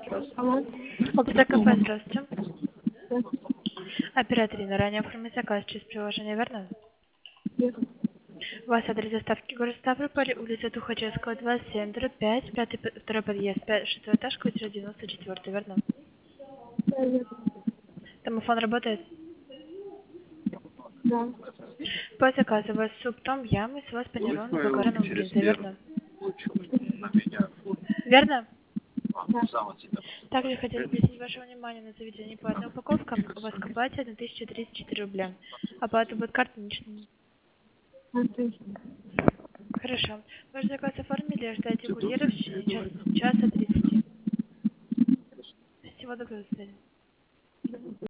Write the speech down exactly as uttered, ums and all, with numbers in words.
Алло. ЗКП, здравствуйте. Да. Оператор Инна, ранее оформить заказ через приложение, верно? Нет. У вас адрес доставки город Ставрополь, улица Тухачевского, двадцать семь, дробь пять, пятый, п- второй подъезд, пять, шестой этаж, квартира девяносто четыре, верно? Да, нет. Домофон работает? Да. По заказу у вас суп том ям и с вас панирован с макароном брынзой, верно? Верно? Да. Также хотели обратить ваше внимание на заведение платная упаковка. У вас к оплате тысяча тридцать четыре рубля. Оплата будет картой наличными. Отлично. Хорошо. Ваш заказ оформили, ждайте курьера в течение час, часа тридцати. Всего доброго, до свидания.